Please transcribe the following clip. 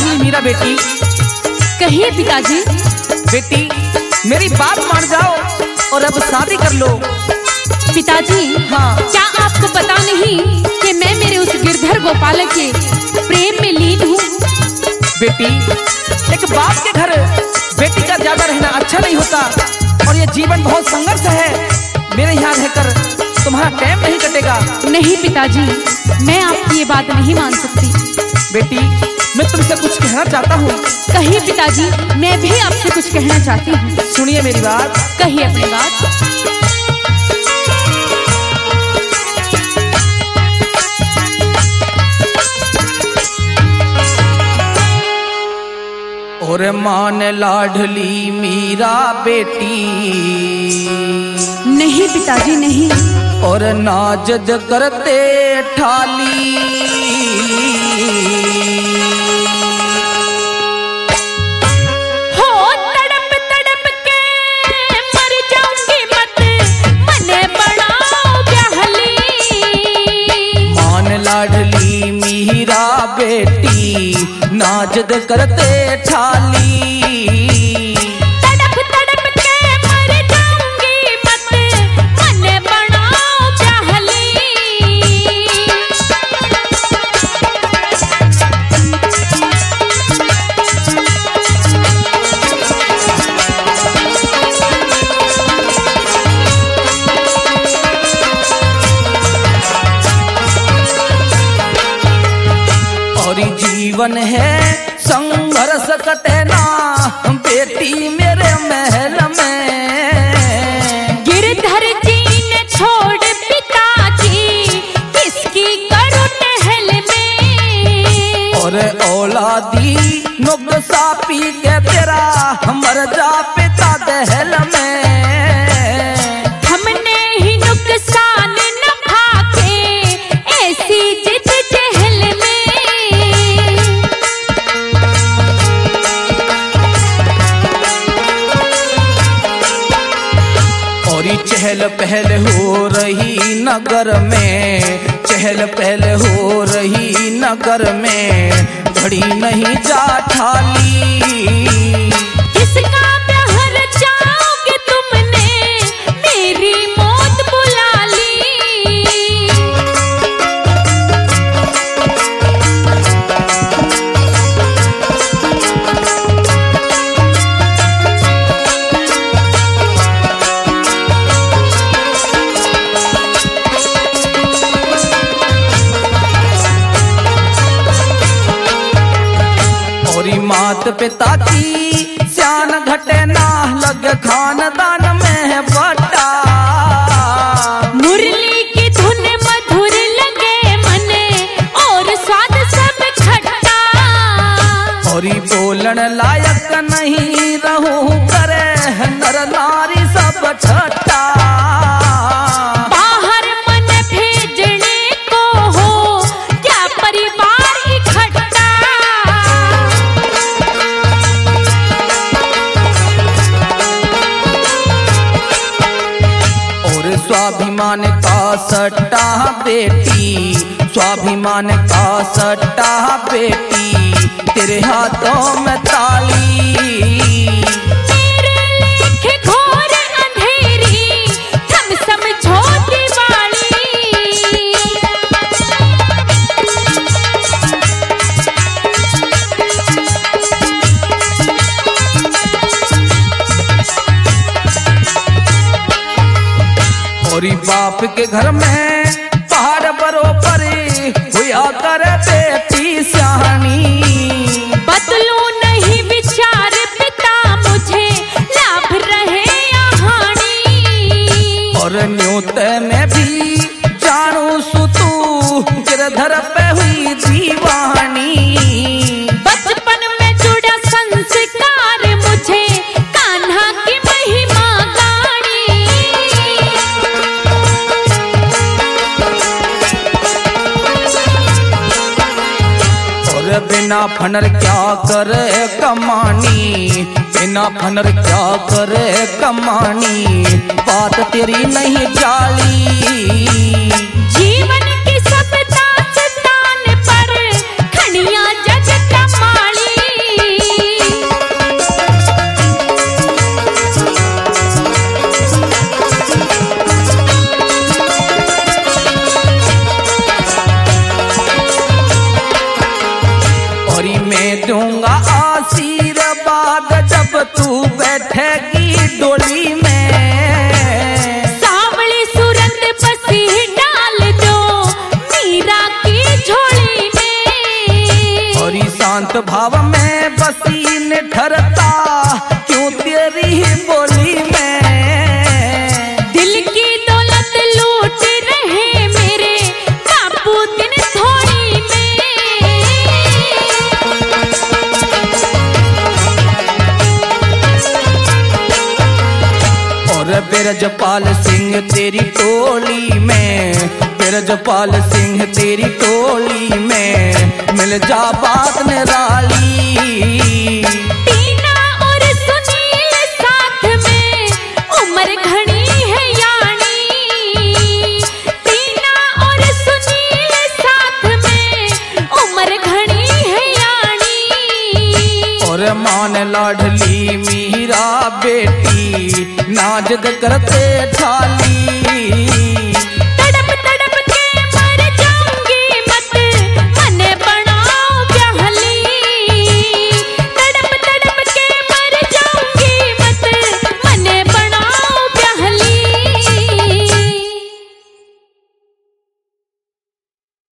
लाडली मीरा बेटी। कहिए पिताजी। बेटी मेरी बात मान जाओ और अब शादी कर लो। पिताजी हाँ। क्या आपको पता नहीं कि मैं मेरे उस गिरधर गोपालक के प्रेम में लीन हूँ? बेटी एक बाप के घर बेटी का ज्यादा रहना अच्छा नहीं होता और ये जीवन बहुत संघर्ष है। मेरे यहाँ रहकर तुम्हारा टाइम नहीं कटेगा। नहीं पिताजी, मैं आपकी ये बात नहीं मान सकती। बेटी मैं तुमसे कुछ कहना चाहता हूँ। कहिए पिताजी, मैं भी आपसे कुछ कहना चाहती हूँ। सुनिए मेरी बात। कहिए अपनी बात। और मान लाडली मीरा बेटी। नहीं पिताजी नहीं। और नाजद करते ठाली। हो तड़प तड़प के मर जाऊंगी मत मने बनाओ ब्याहली। मान लाडली मीरा बेटी नाजद करते ठाली। तड़प तड़प के मर जाऊंगी मत मने बनाओ ब्याहली। और जीवन है संघर्ष कटे ना बेटी मेरे महल में। गिरधर जी ने छोड़ पिताजी किसकी करो टहल में। और औलादी नुकसा पी के तेरा मर जा पिता दहल में। हमने ही नुकसान न खा के ऐसी जिद जहल में। और चहल पहल हो रही नगर में। चहल पहल हो रही नगर में घड़ी नहीं जा ठाली। किसका प्यार चाहोगे तुमने मेरी मौत बुला ली। मात पिता की श्यान घटे ना लग खानदान में बटा। मुरली की धुन मधुर लगे मने और स्वाद सब खट्टा। और बोलन लायक नहीं रहूं करे नर नारी सब छटा। बाहर मन भेजने को हो क्या परिवार इकट्ठा। स्वाभिमान का सट्टा बेटी। स्वाभिमान का सट्टा बेटी तेरे हाथों में ताली। तेरे लेखे घोर अंधेरी थम समझो दिवाली। और बाप के घर में पहाड़ बरोबर हुआ कर बेटी सहानी। बदलू नहीं विचार पिता मुझे लाभ रहे हानि। और न्योत में भी जानू सुतू गिरधर पे हुई दीवानी। बचपन में जुड़ा संस्कार मुझे कान्हा की महिमा गाड़ी। और बिना फनर क्या करे कमानी। बिना फनर क्या करे कमानी। बात तेरी नहीं जाली। जीवन की सब दास्तान पर खड़िया जग कमाली। बिरजपाल सिंह तेरी टोली में, बिरजपाल सिंह तेरी टोली में मिल जा बात निराली। टीना और सुनील साथ में उम्र घनी है यानी, टीना और सुनील साथ में उम्र घनी है यानी। और मान लाडली मीरा बेटी नाजद करते ठाली।